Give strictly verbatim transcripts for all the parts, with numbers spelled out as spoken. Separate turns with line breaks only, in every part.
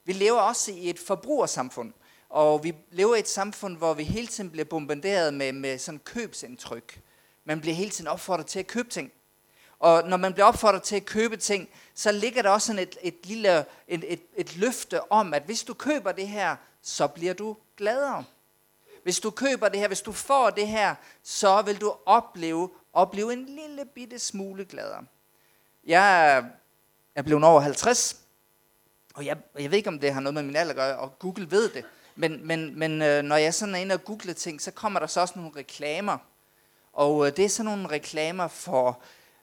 Vi lever også i et forbrugersamfund, og vi lever i et samfund, hvor vi hele tiden bliver bombarderet med, med sådan købsindtryk. Man bliver hele tiden opfordret til at købe ting. Og når man bliver opfordret til at købe ting, så ligger der også sådan et, et lille et, et, et løfte om, at hvis du køber det her, så bliver du gladere. Hvis du køber det her, hvis du får det her, så vil du opleve, opleve en lille bitte smule gladere. Jeg er blevet over halvtreds, og jeg, jeg ved ikke, om det har noget med min alder at gøre, og Google ved det. Men, men, men øh, når jeg sådan er inde og googler ting, så kommer der så også nogle reklamer. Og øh, det er sådan nogle reklamer for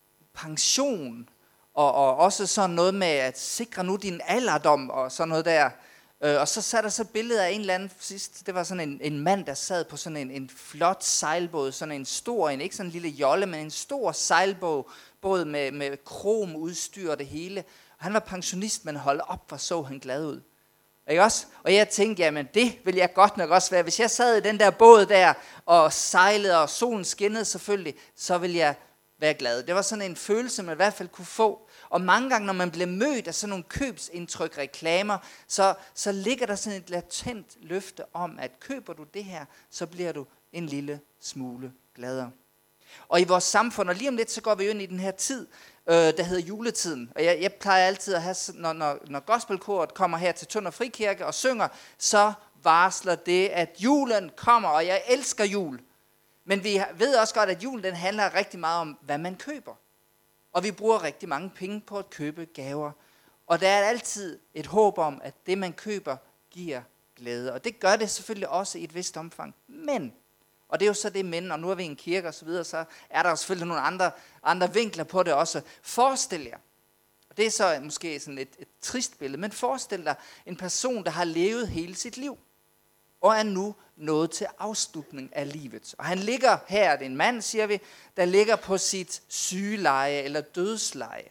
pension, og, og også sådan noget med at sikre nu din alderdom, og sådan noget der. Øh, og så satte der så billeder af en eller anden sidst. Det var sådan en, en mand, der sad på sådan en, en flot sejlbåd, sådan en stor, en, ikke sådan en lille jolle, men en stor sejlbåd, både med, med krom udstyr og det hele. Og han var pensionist, men holdt op, hvor så han glad ud. Ikke også? Og jeg tænkte, jamen det vil jeg godt nok også være. Hvis jeg sad i den der båd der, og sejlede, og solen skinnede selvfølgelig, så ville jeg være glad. Det var sådan en følelse, man i hvert fald kunne få. Og mange gange, når man bliver mødt af sådan nogle købsindtryk, reklamer, så, så ligger der sådan et latent løfte om, at køber du det her, så bliver du en lille smule gladere. Og i vores samfund, og lige om lidt, så går vi jo ind i den her tid, øh, der hedder juletiden. Og jeg, jeg plejer altid at have, når, når, når gospelkoret kommer her til Tønder Frikirke og synger, så varsler det, at julen kommer, og jeg elsker jul. Men vi ved også godt, at julen den handler rigtig meget om, hvad man køber. Og vi bruger rigtig mange penge på at købe gaver. Og der er altid et håb om, at det man køber giver glæde. Og det gør det selvfølgelig også i et vist omfang. Men, og det er jo så det men, og nu er vi i en kirke og så videre, så er der jo selvfølgelig nogle andre, andre vinkler på det også. Forestil jer, og det er så måske sådan et, et trist billede, men forestil dig en person, der har levet hele sit liv, og er nu nået til afslutning af livet. Og han ligger her, det er en mand, siger vi, der ligger på sit sygeleje eller dødsleje.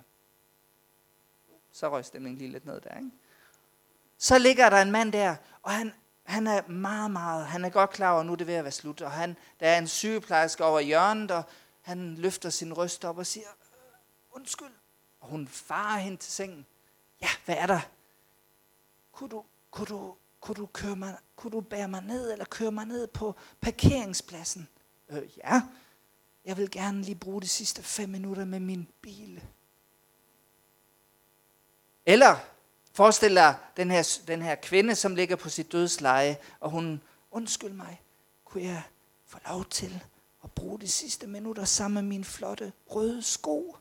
Så røg stemningen lige lidt ned der, ikke? Så ligger der en mand der, og han, han er meget, meget, han er godt klar over, at nu er det ved at være slut. Og han, der er en sygeplejerske over hjørnet, og han løfter sin røst op og siger, undskyld. Og hun farer hen til sengen. Ja, hvad er der? Kunne du, kunne du, kunne du, køre mig, kunne du bære mig ned, eller køre mig ned på parkeringspladsen? Øh, ja, jeg vil gerne lige bruge de sidste fem minutter med min bil. Eller forestil dig den her, den her kvinde, som ligger på sit dødsleje, og hun, undskyld mig, kunne jeg få lov til at bruge de sidste minutter sammen med mine flotte røde sko?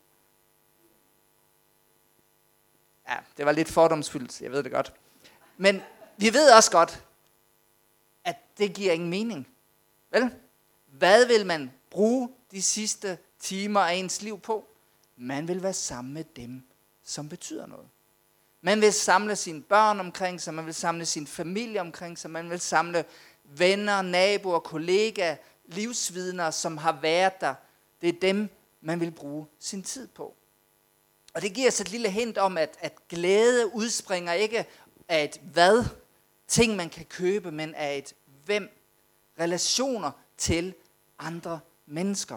Ja, det var lidt fordomsfyldt, jeg ved det godt. Men vi ved også godt, at det giver ingen mening. Vel? Hvad vil man bruge de sidste timer af ens liv på? Man vil være sammen med dem, som betyder noget. Man vil samle sine børn omkring sig, man vil samle sin familie omkring sig, man vil samle venner, naboer, kollegaer, livsvidner, som har været der. Det er dem, man vil bruge sin tid på. Og det giver os et lille hint om, at, at glæde udspringer ikke af et hvad, ting man kan købe, men af et hvem, relationer til andre mennesker.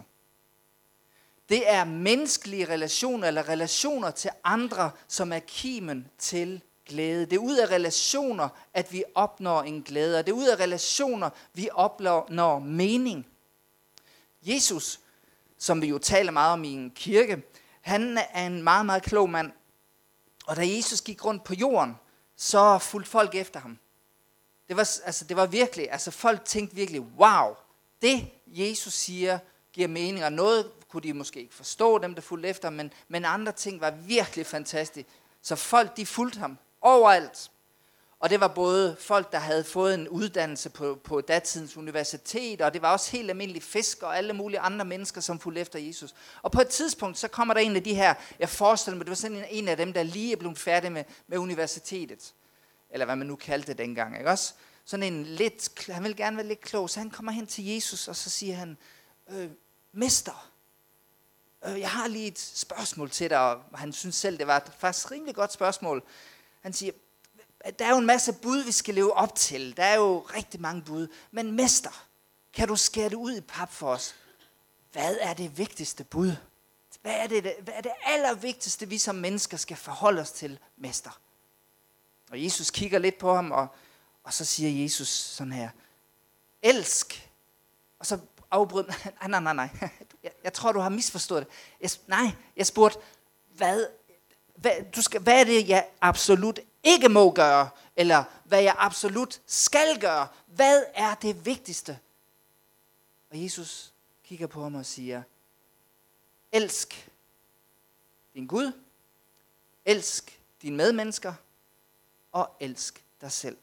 Det er menneskelige relationer, eller relationer til andre, som er kimen til glæde. Det er ud af relationer, at vi opnår en glæde, og det er ud af relationer, vi opnår mening. Jesus, som vi jo taler meget om i en kirke, han er en meget, meget klog mand. Og da Jesus gik rundt på jorden, så fulgte folk efter ham. Det var, altså, det var virkelig, altså folk tænkte virkelig, wow, det Jesus siger, giver mening, og noget kunne de måske ikke forstå, dem der fulgte efter ham, men, men andre ting var virkelig fantastiske. Så folk, de fulgte ham overalt. Og det var både folk, der havde fået en uddannelse på, på datidens universitet, og det var også helt almindelige fiskere og alle mulige andre mennesker, som fulgte efter Jesus. Og på et tidspunkt, så kommer der en af de her, jeg forestiller mig, det var sådan en af dem, der lige er blevet færdig med, med universitetet. Eller hvad man nu kaldte det dengang, ikke også? Sådan en lidt, han vil gerne være lidt klog, så han kommer hen til Jesus, og så siger han, øh, mester, øh, jeg har lige et spørgsmål til dig, og han synes selv, det var et faktisk rimelig godt spørgsmål. Han siger, der er jo en masse bud, vi skal leve op til. Der er jo rigtig mange bud. Men mester, kan du skære det ud i pap for os? Hvad er det vigtigste bud? Hvad er det, hvad er det allervigtigste, vi som mennesker skal forholde os til, mester? Og Jesus kigger lidt på ham, og, og så siger Jesus sådan her, elsk. Og så afbryder han, nej, nej, nej, nej, jeg, jeg tror, du har misforstået det. Jeg, nej, jeg spurgte, hvad, hvad, du skal, hvad er det, jeg absolut ikke må gøre, eller hvad jeg absolut skal gøre? Hvad er det vigtigste? Og Jesus kigger på ham og siger, elsk din Gud, elsk dine medmennesker, og elsk dig selv.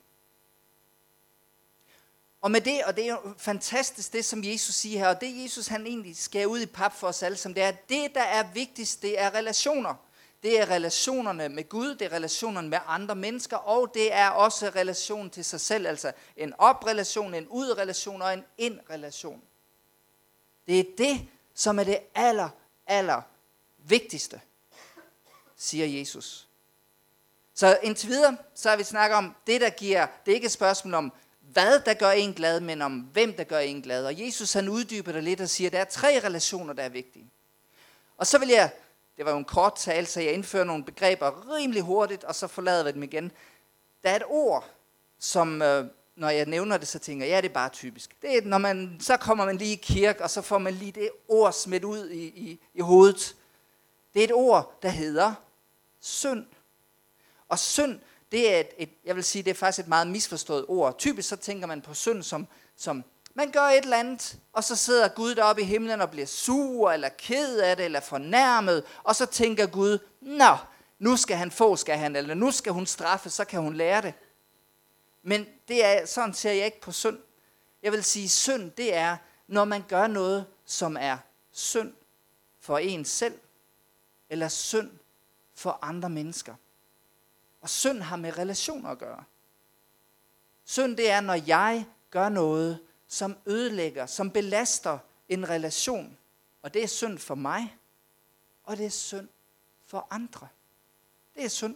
Og med det, og det er jo fantastisk det, som Jesus siger her, og det Jesus han egentlig skærer ud i pap for os alle sammen, det er, at det, der er vigtigst, det er relationer. Det er relationerne med Gud, det er relationerne med andre mennesker, og det er også relation til sig selv, altså en op-relation, en ud-relation og en ind-relation. Det er det, som er det aller, aller vigtigste, siger Jesus. Så indtil videre, så har vi snakket om det, der giver, det er ikke et spørgsmål om, hvad der gør en glad, men om hvem der gør en glad. Og Jesus han uddyber det lidt og siger, at der er tre relationer, der er vigtige. Og så vil jeg, det var jo en kort tale, så jeg indfører nogle begreber rimelig hurtigt, og så forlader vi dem igen. Der er et ord, som øh, når jeg nævner det, så tænker jeg, ja, det er bare typisk. Det er, når man, så kommer man lige i kirke, og så får man lige det ord smidt ud i, i, i hovedet. Det er et ord, der hedder synd. Og synd, det er et, et, jeg vil sige, det er faktisk et meget misforstået ord. Typisk så tænker man på synd som, som man gør et eller andet, og så sidder Gud deroppe i himlen og bliver sur, eller ked af det, eller fornærmet, og så tænker Gud, nå, nu skal han få, skal han, eller nu skal hun straffe, så kan hun lære det. Men det er, sådan ser jeg ikke på synd. Jeg vil sige, synd, det er, når man gør noget, som er synd for en selv, eller synd for andre mennesker. Og synd har med relationer at gøre. Synd, det er, når jeg gør noget, som ødelægger, som belaster en relation. Og det er synd for mig, og det er synd for andre. Det er synd.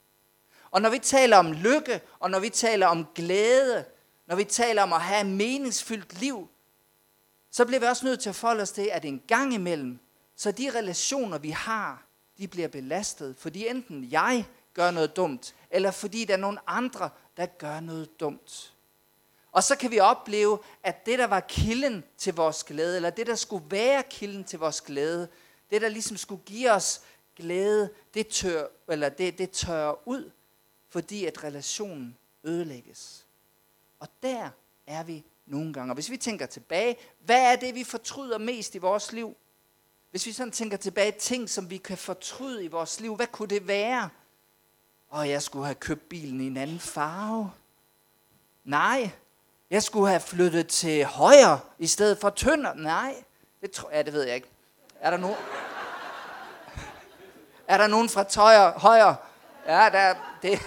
Og når vi taler om lykke, og når vi taler om glæde, når vi taler om at have et meningsfyldt liv, så bliver vi også nødt til at forholde os til, at en gang imellem, så de relationer, vi har, de bliver belastet, fordi enten jeg gør noget dumt, eller fordi der er nogle andre, der gør noget dumt. Og så kan vi opleve, at det, der var kilden til vores glæde, eller det, der skulle være kilden til vores glæde, det, der ligesom skulle give os glæde, det tør, eller det, det tørrer ud, fordi at relationen ødelægges. Og der er vi nogle gange. Og hvis vi tænker tilbage, hvad er det, vi fortryder mest i vores liv? Hvis vi sådan tænker tilbage, ting, som vi kan fortryde i vores liv, hvad kunne det være? Og jeg skulle have købt bilen i en anden farve. Nej, jeg skulle have flyttet til højre i stedet for Tønder. Nej, det tror jeg, ja, det ved jeg ikke. Er der nogen? Er der nogen fra tøjer, højre? Ja, der er det.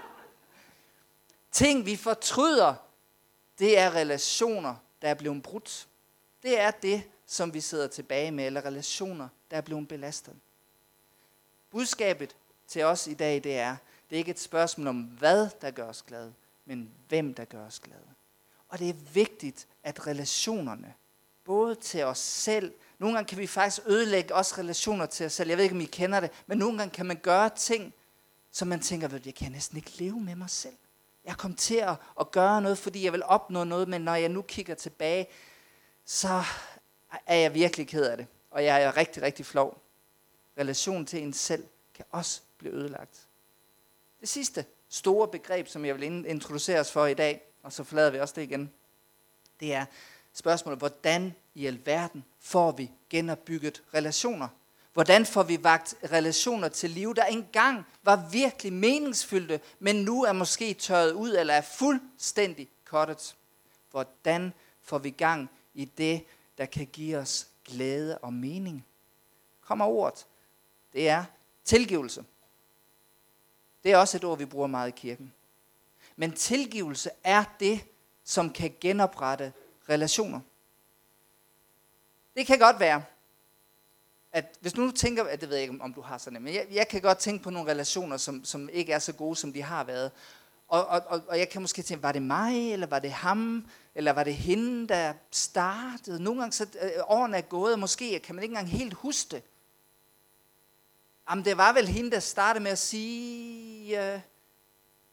Ting, vi fortryder, det er relationer, der er blevet brudt. Det er det, som vi sidder tilbage med, eller relationer, der er blevet belastet. Budskabet til os i dag, det er, det er ikke et spørgsmål om, hvad der gør os glade, men hvem der gør os glade. Og det er vigtigt, at relationerne, både til os selv, nogle gange kan vi faktisk ødelægge også relationer til os selv. Jeg ved ikke, om I kender det, men nogle gange kan man gøre ting, som man tænker, ved du, jeg kan næsten ikke leve med mig selv. Jeg kom til at, at gøre noget, fordi jeg vil opnå noget, men når jeg nu kigger tilbage, så er jeg virkelig ked af det. Og jeg er rigtig, rigtig flov. Relationen til en selv kan også blive ødelagt. Det sidste store begreb, som jeg vil introducere os for i dag, og så forlader vi også det igen, det er spørgsmålet, hvordan i alverden får vi genopbygget relationer? Hvordan får vi vagt relationer til liv, der engang var virkelig meningsfyldte, men nu er måske tørret ud eller er fuldstændig cuttet? Hvordan får vi gang i det, der kan give os glæde og mening? Kommer ordet. Det er tilgivelse. Det er også et ord, vi bruger meget i kirken. Men tilgivelse er det, som kan genoprette relationer. Det kan godt være, at hvis nu tænker, at det ved jeg ikke, om du har sådan det, men jeg, jeg kan godt tænke på nogle relationer, som, som ikke er så gode, som de har været. Og, og, og jeg kan måske tænke, var det mig, eller var det ham, eller var det hende, der startede? Nogle gange så øh, årene er gået, og måske kan man ikke engang helt huske det. Jamen det var vel hende, der startede med at sige, øh,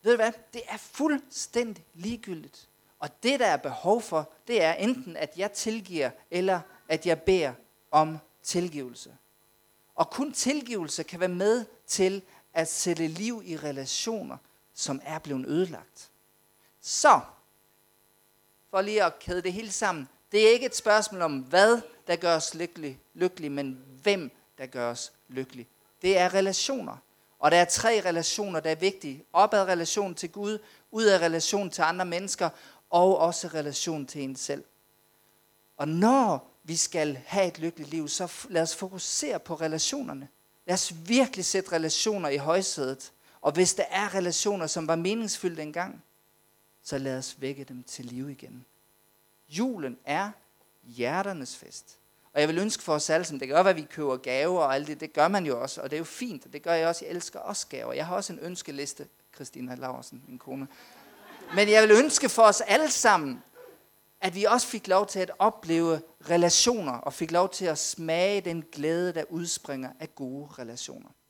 Ved du hvad? Det er fuldstændig ligegyldigt. Og det, der er behov for, det er enten, at jeg tilgiver, eller at jeg beder om tilgivelse. Og kun tilgivelse kan være med til at sætte liv i relationer, som er blevet ødelagt. Så, for lige at kæde det hele sammen, det er ikke et spørgsmål om, hvad der gør os lykkelig, lykkelig, men hvem der gør os lykkelig. Det er relationer. Og der er tre relationer, der er vigtige. Opad relation til Gud, udad relation til andre mennesker, og også relation til en selv. Og når vi skal have et lykkeligt liv, så lad os fokusere på relationerne. Lad os virkelig sætte relationer i højsædet. Og hvis der er relationer, som var meningsfyldte engang, så lad os vække dem til liv igen. Julen er hjerternes fest. Og jeg vil ønske for os alle sammen, det gør, at vi køber gaver og alt det, det gør man jo også, og det er jo fint, og det gør jeg også, jeg elsker også gaver. Jeg har også en ønskeliste, Christina Laursen, min kone. Men jeg vil ønske for os alle sammen, at vi også fik lov til at opleve relationer, og fik lov til at smage den glæde, der udspringer af gode relationer.